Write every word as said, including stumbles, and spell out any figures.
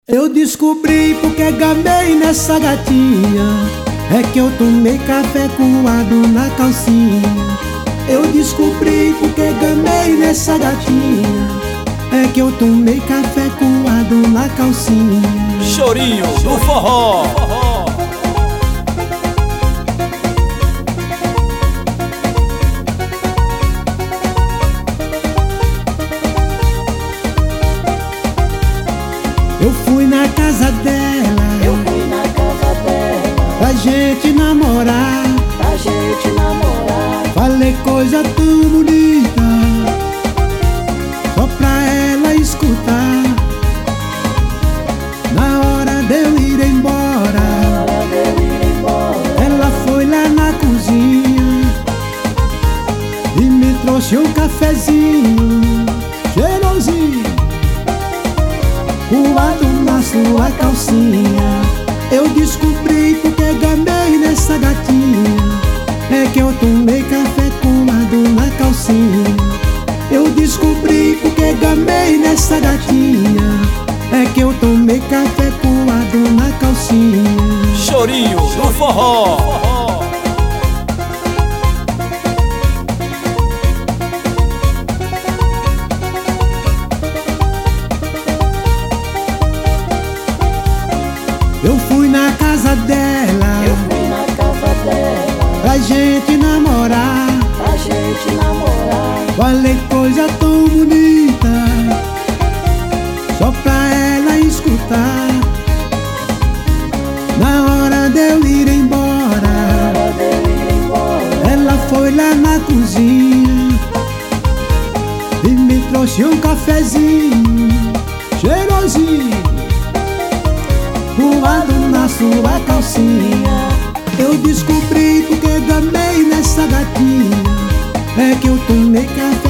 Eu descobri porque gamei nessa gatinha, é que eu tomei café coado na calcinha. Eu descobri porque gamei nessa gatinha, é que eu tomei café coado na calcinha. Chorinho do forró. Eu fui na casa dela, Eu fui na casa dela, pra gente namorar. pra gente namorar. Falei coisa tão bonita, só pra ela escutar. Na hora de eu ir embora, Hora de eu ir embora, ela foi lá na cozinha e me trouxe um cafezinho cheirosinho, coado na sua calcinha. Eu descobri porque gamei nessa gatinha, é que eu tomei café coado na calcinha. Eu descobri porque gamei nessa gatinha, é que eu tomei café coado na calcinha. Chorinho do forró. Eu fui na casa dela, eu fui na casa dela, pra gente namorar. pra gente namorar. Falei coisa tão bonita, só pra ela escutar. Na hora de eu ir embora, Hora de eu ir embora, ela foi lá na cozinha e me trouxe um cafezinho cheirosinho, coado na sua calcinha. Eu descobri porque gamei nessa gatinha, é que eu tomei café